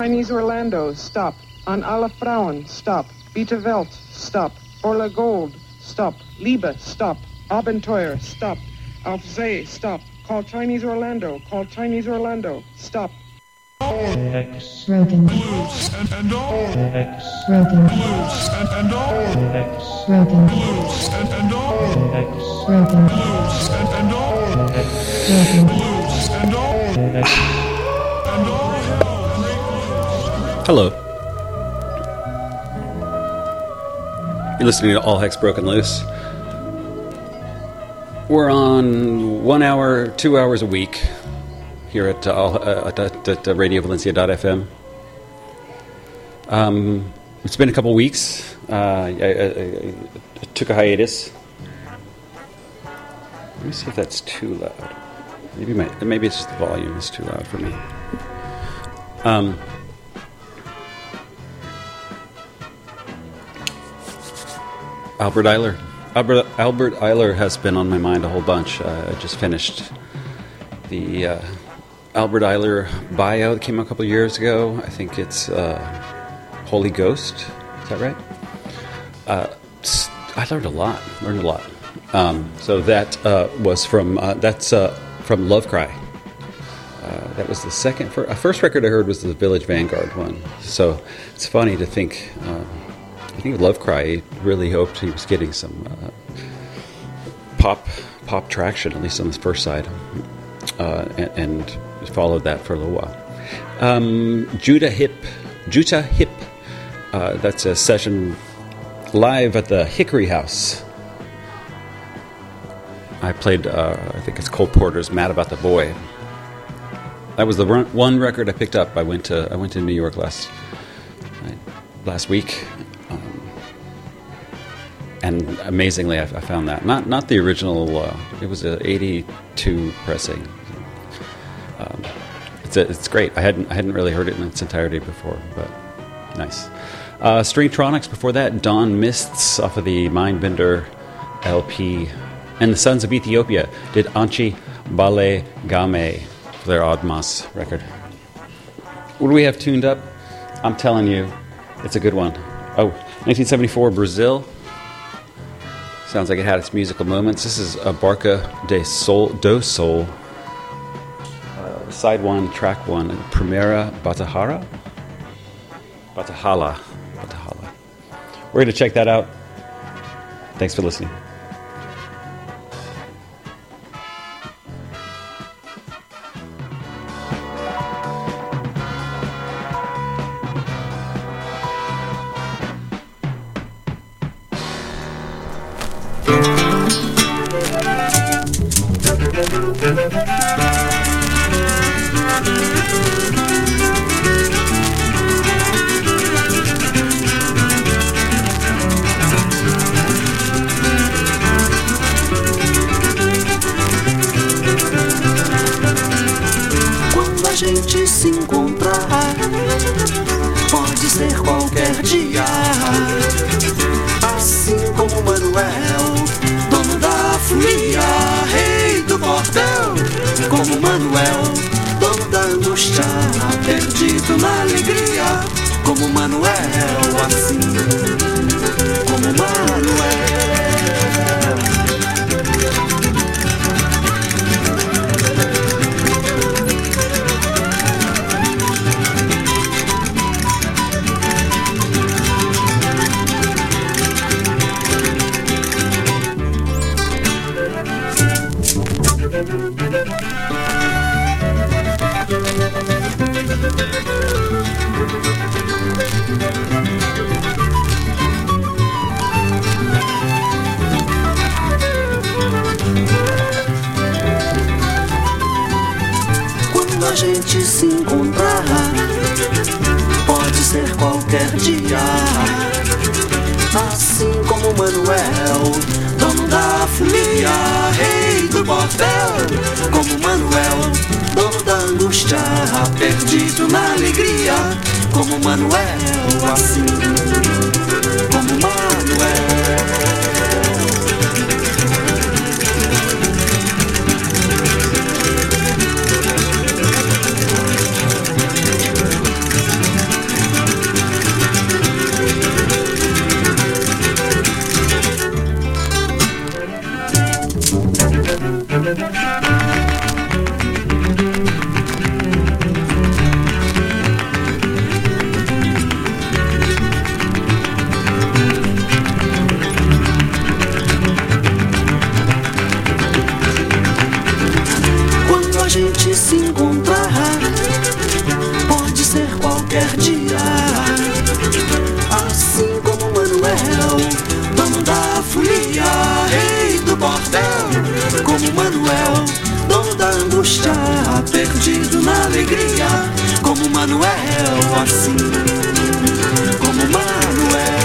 Chinese Orlando, stop. An alle Frauen, stop. Bitte Welt, stop. Orla Gold, stop. Liebe, stop. Abenteuer, stop. Auf See, stop. Call Chinese Orlando, call Chinese Orlando, stop. X broken blues and all X broken blues and all X broken blues and all X broken blues and all X broken blues and all Hello. You're listening to All Hex Broken Loose. We're on 1 hour, 2 hours a week here at RadioValencia.fm. It's been a couple weeks. I took a hiatus. Let me see if that's too loud. Maybe it's just the volume is too loud for me. Albert Eiler has been on my mind a whole bunch. I just finished the Albert Eiler bio that came out a couple of years ago. I think it's Holy Ghost. Is that right? I learned a lot. So that was from Love Cry. That was the first record I heard was the Village Vanguard one. So it's funny to think. I think Love Cry really hoped he was getting some pop traction, at least on this first side, and followed that for a little while. Judah Hip, that's a session live at the Hickory House. I played, I think it's Cole Porter's "Mad About the Boy." That was the one record I picked up. I went to New York last week. And amazingly, I found that not the original. It was an '82 pressing. It's great. I hadn't really heard it in its entirety before, but nice. Stringtronics before that. Dawn Mists off of the Mindbender LP, and the Sons of Ethiopia did Anchi Bale Game for their Oddmas record. What do we have tuned up? I'm telling you, it's a good one. Oh, 1974 Brazil. Sounds like it had its musical moments. This is a Barca do Sol. Side 1, track 1, Primera Batahala. We're going to check that out. Thanks for listening. Quando a gente se encontrar, pode ser qualquer dia. Assim como Manuel, dono da folia, rei do bordel. Como Manuel, dono da angústia, perdido na alegria. Como Manuel, assim como Manuel.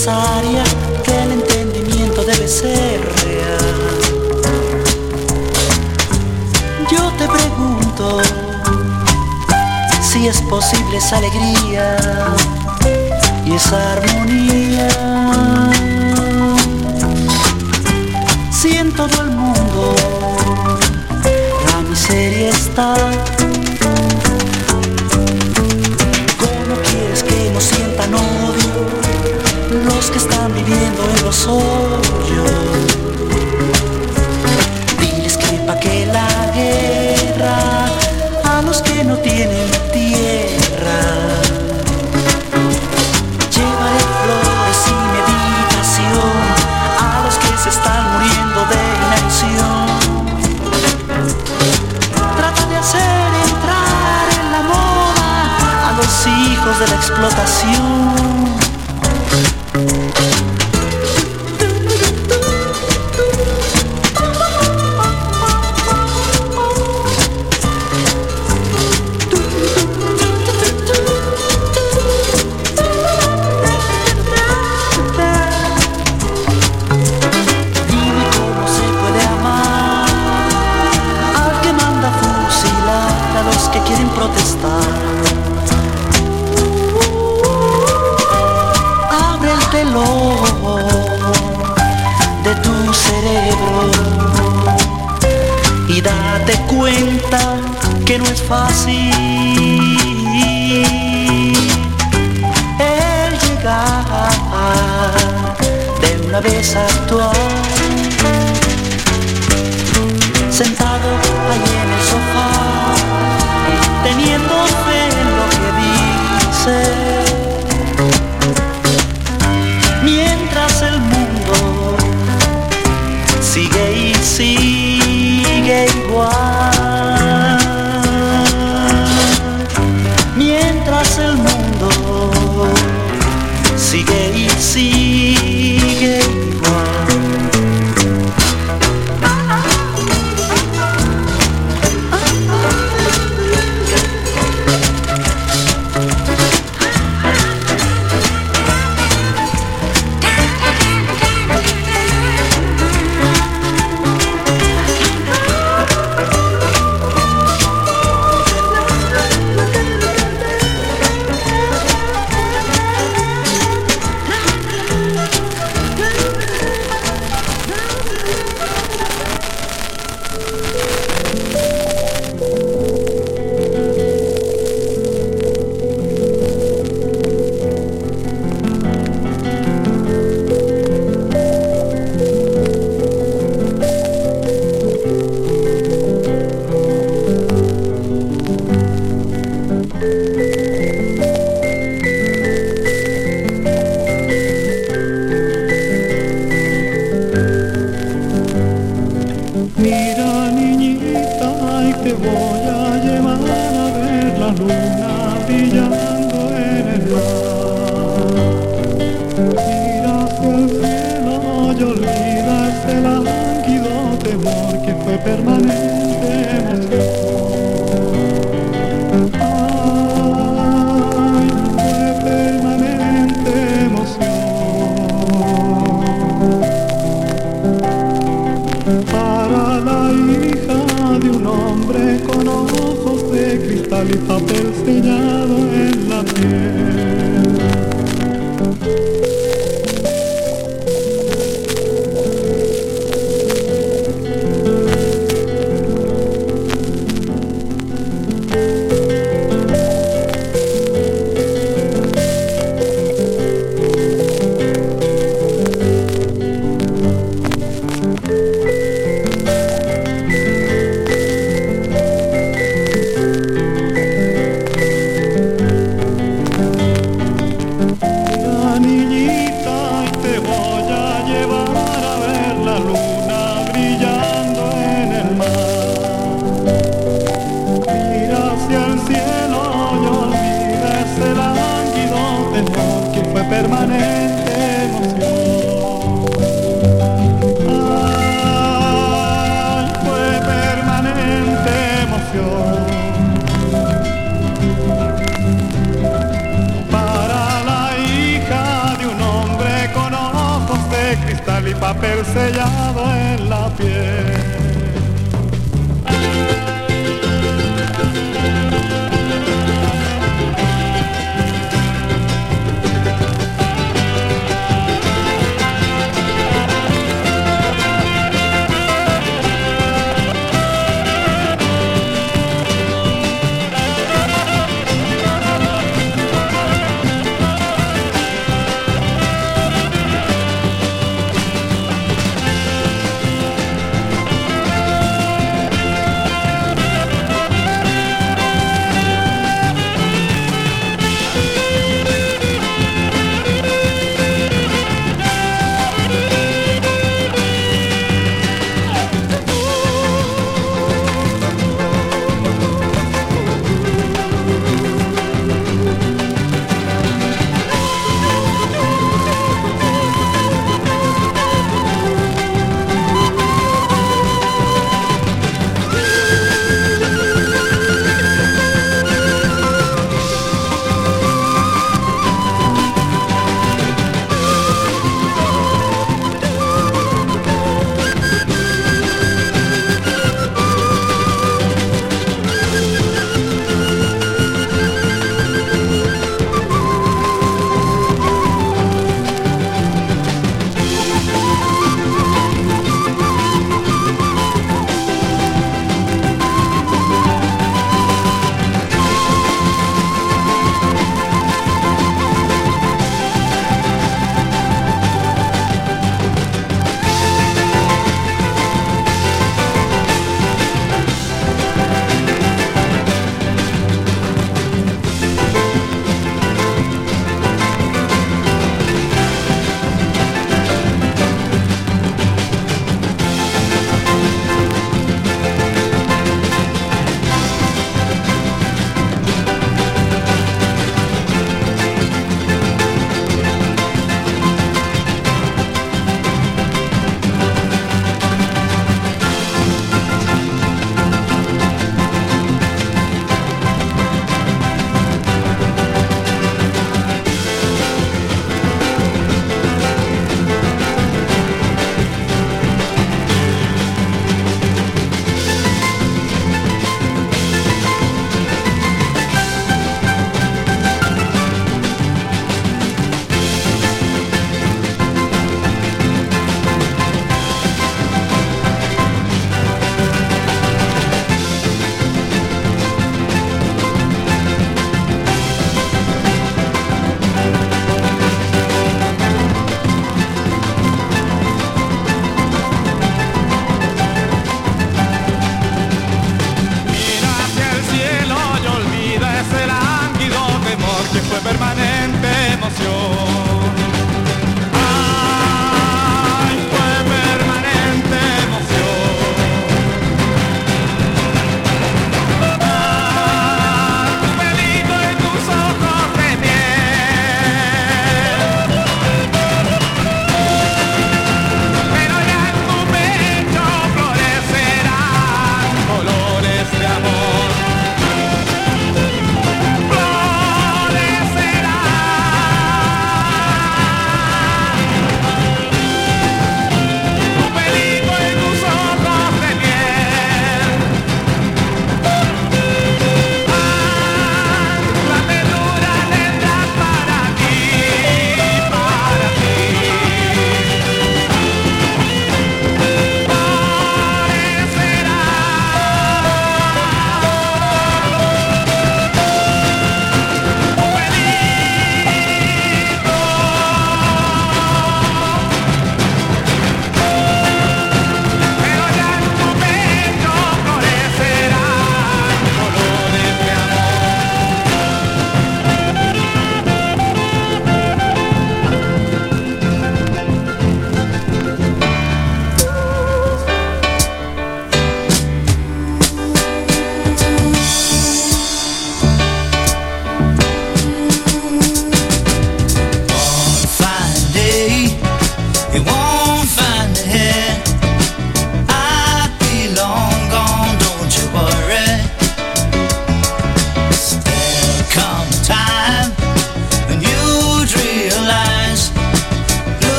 necesaria, que el entendimiento debe ser real. Yo te pregunto si es posible esa alegría y esa armonía. Si en todo el mundo la miseria está, ¿cómo quieres que no sientan odio los que están viviendo en los hoyos? Diles que pa' que la guerra a los que no tienen tierra. Llevaré flores y meditación a los que se están muriendo de inanición. Trata de hacer entrar en la moda a los hijos de la explotación. De tu cerebro y date cuenta que no es fácil el llegar de una vez a actuar. Sentado ahí en el sofá, teniendo fe en lo que dice, mientras el mundo sigue y sigue igual. Mientras el mundo sigue y sigue igual. Y papel sellado en la piel. de cristal y papel sellado en la piel.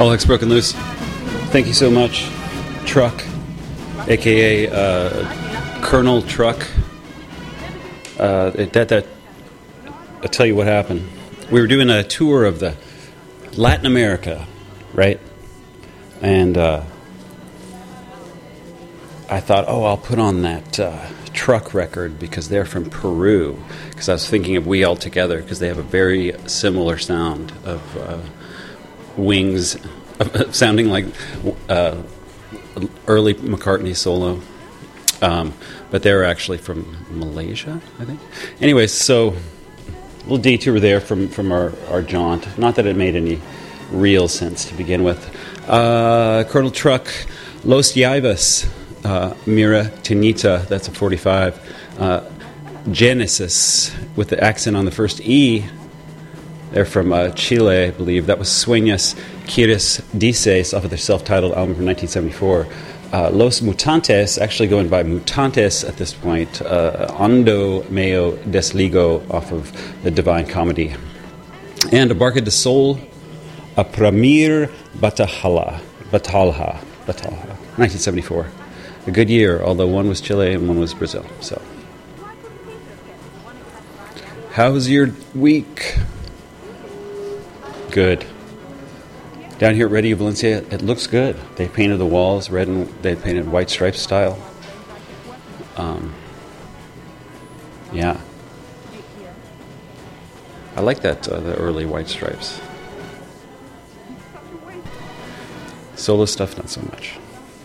All Heck's Broken Loose. Thank you so much, Truck, aka Colonel Truck. I'll tell you what happened. We were doing a tour of the Latin America, right? And I thought, I'll put on that Truck record because they're from Peru. Because I was thinking of We All Together because they have a very similar sound of wings, sounding like early McCartney solo. But they're actually from Malaysia, I think. Anyways, so a little detour there from our jaunt. Not that it made any real sense to begin with. Colonel Truck, Los Llaves, Mira Tinita, that's a 45. Genesis, with the accent on the first E. They're from Chile, I believe. That was Sueños Quieres Dices off of their self-titled album from 1974. Los Mutantes, actually going by Mutantes at this point. Ando Meo Desligo off of the Divine Comedy. And a Barca de Sol, a Pramir Batalha, 1974. A good year, although one was Chile and one was Brazil. So, how's your week? Good. Down here at Radio Valencia, it looks good. They painted the walls red and they painted white stripe style. Yeah. I like that, the early white stripes. Solo stuff, not so much.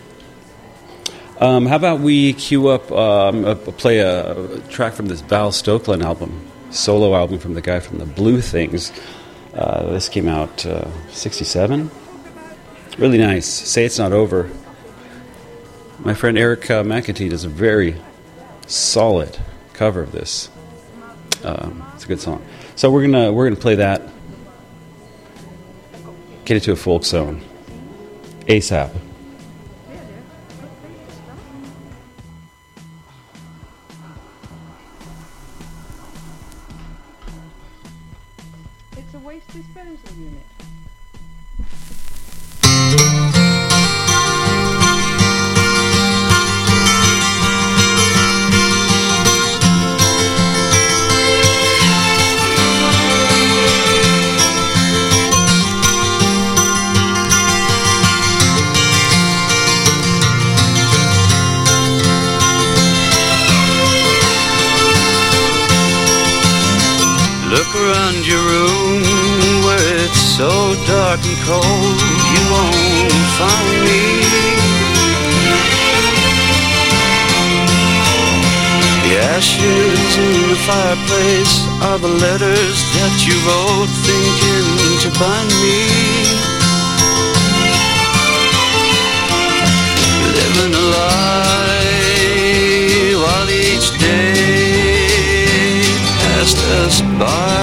How about we queue up, play a track from this Val Stokeland album, solo album from the guy from the Blue Things. This came out 67. Really nice. Say It's Not Over. My friend Eric McEntee does a very solid cover of this. It's a good song. So we're gonna play that. Get it to a folk zone. ASAP. It's a waste disposal unit. Look around your room where it's so dark and cold, you won't find me. The ashes in the fireplace are the letters that you wrote thinking to bind me. Living a lie while each day passed us by.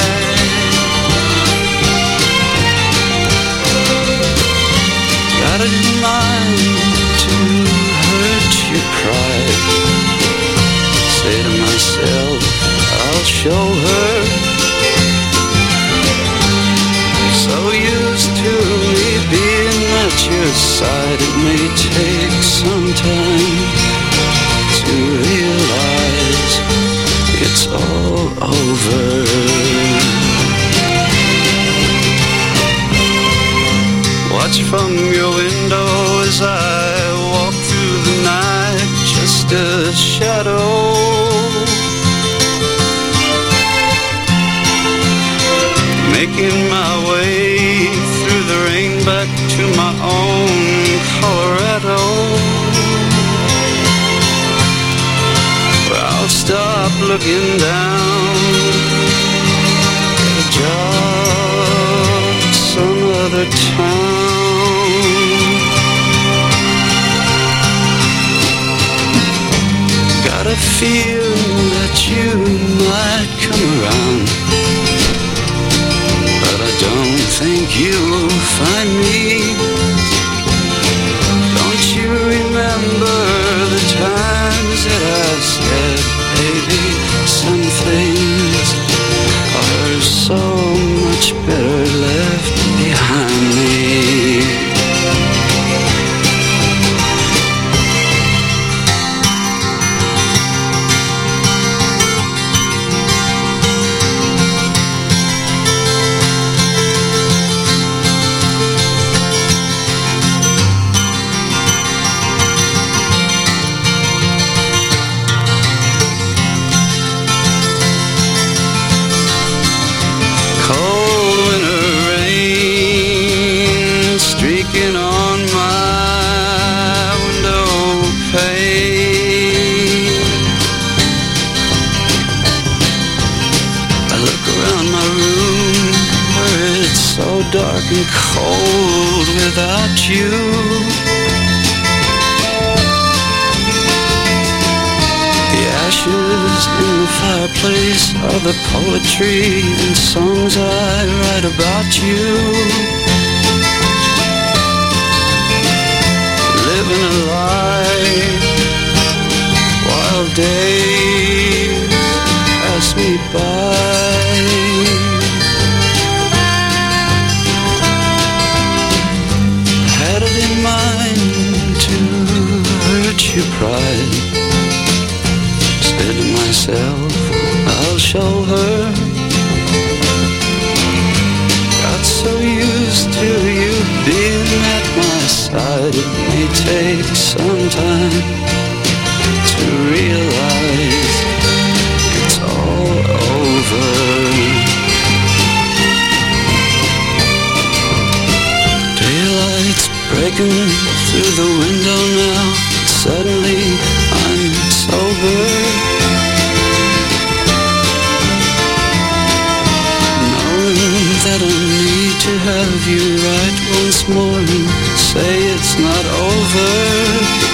Got it in mind to hurt your pride. Say to myself, I'll show her. So used to me being at your side, it may take some time to realize it's all over. Watch from your window as I walk through the night, just a shadow. Making my way through the rain back to my own Colorado. I'll stop looking down, get a job some other town. Got a feeling that you might come around, but I don't think you'll find me. Don't you remember the times that I said, baby, some things are so much better left behind me? dark and cold without you. The ashes in the fireplace are the poetry and songs I write about you. Living a lie while days pass me by. Had it in mind to hurt your pride. Said to myself, I'll show her. Got so used to you being at my side, it may take some time to realize it's all over. Daylight's breaking through the window now. Suddenly I'm sober, knowing that I need to have you right once more and say it's not over.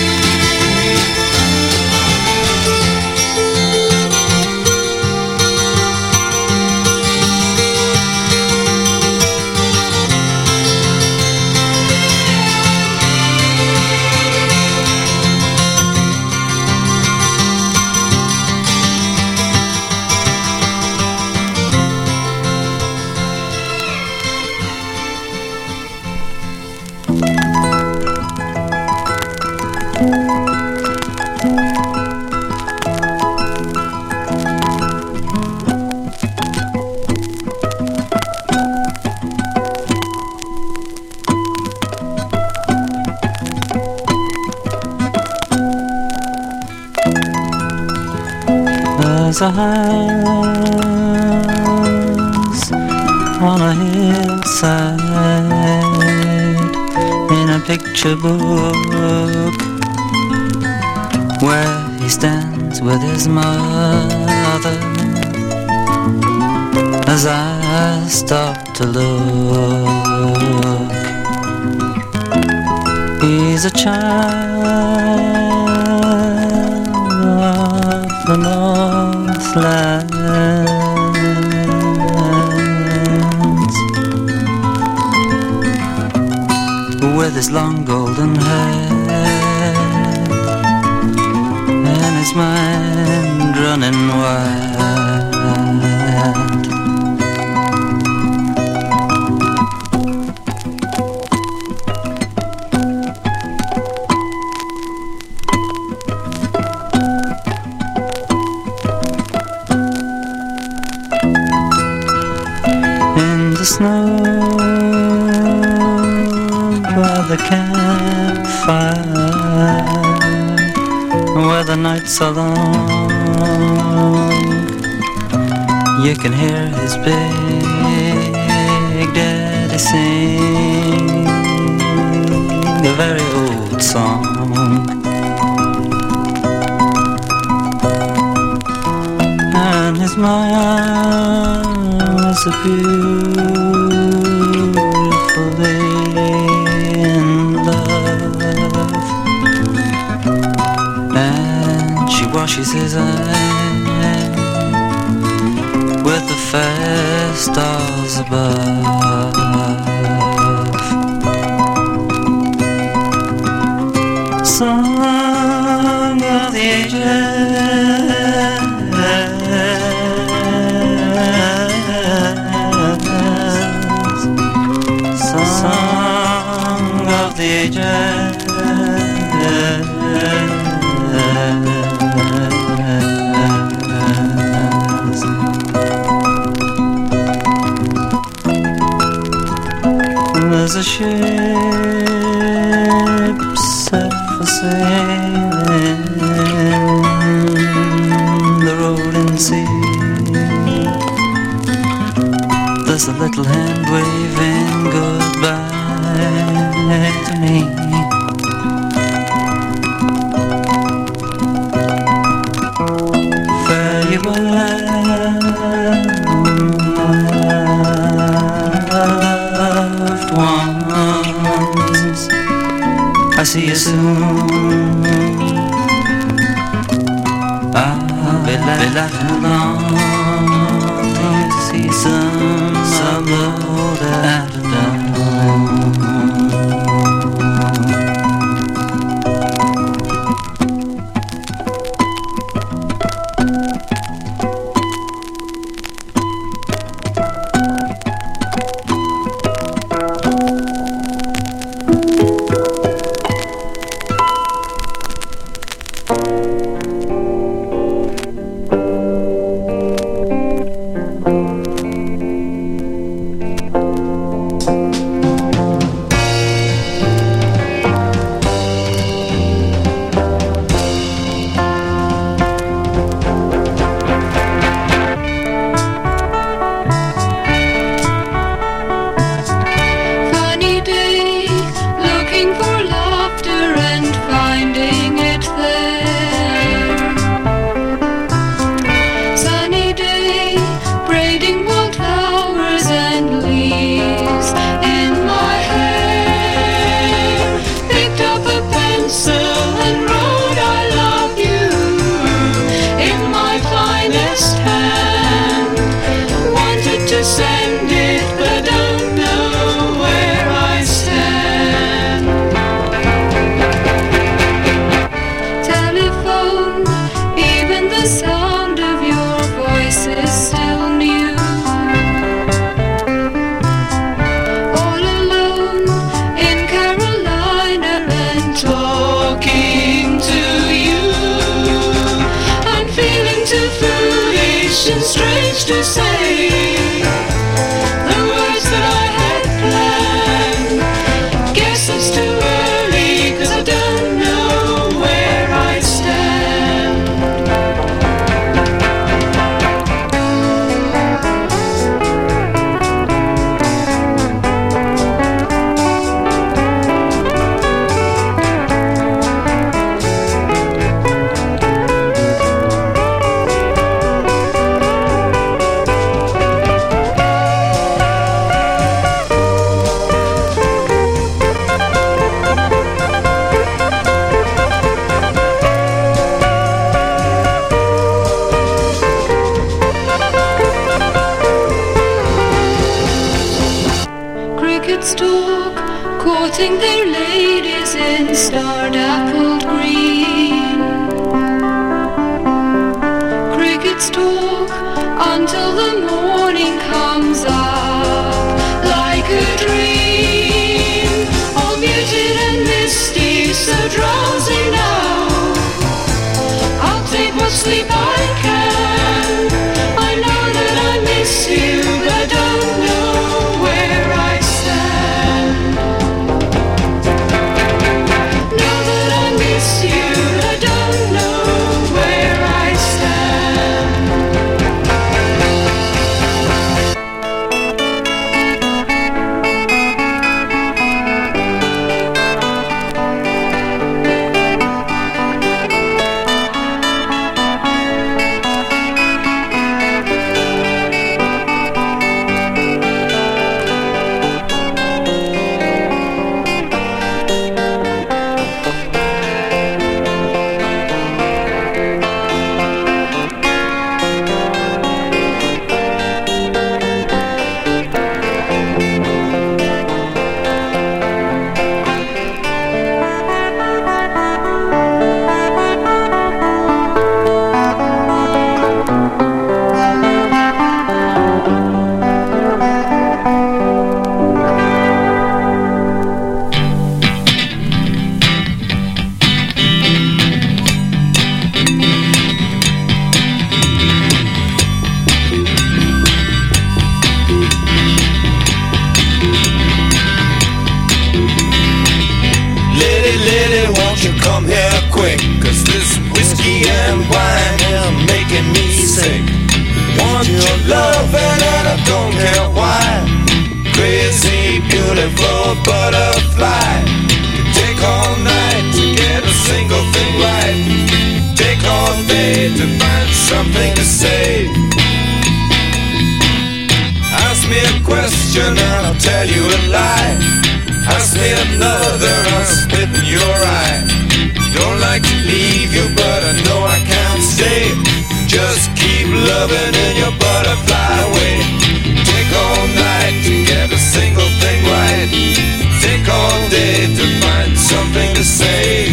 There's a house on a hillside in a picture book, where he stands with his mother as I stop to look. He's a child of the Northlands, with his long golden hair and his mind running wild. Snow by the campfire, where the nights are long, you can hear his big daddy sing a very old song. And his mind was a beautiful day in love, and she washes his eyes with the fair stars above. Song of the ages, song of the ages, there's a ship set for sailing the rolling sea. There's a little hand waving goodbye to me. Farewell, see you soon. I'll be laughing along to see some old afternoon. courting their ladies in star-dappled green. Crickets talk until the morning comes up like a dream, all muted and misty, so drowsy now. I'll take what sleep I can. I know that I miss you, but I don't know where I stand. Know that I miss you, I don't know where I stand. Tell you a lie. Ask me another, I'll spit in your eye. loving in your butterfly way. Take all night to get a single thing right. Take all day to find something to say.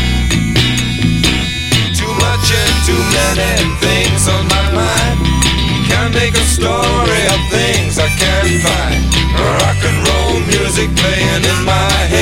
Too much and too many things on my mind. Can't make a story of things I can't find. Rock and roll music playing in my head.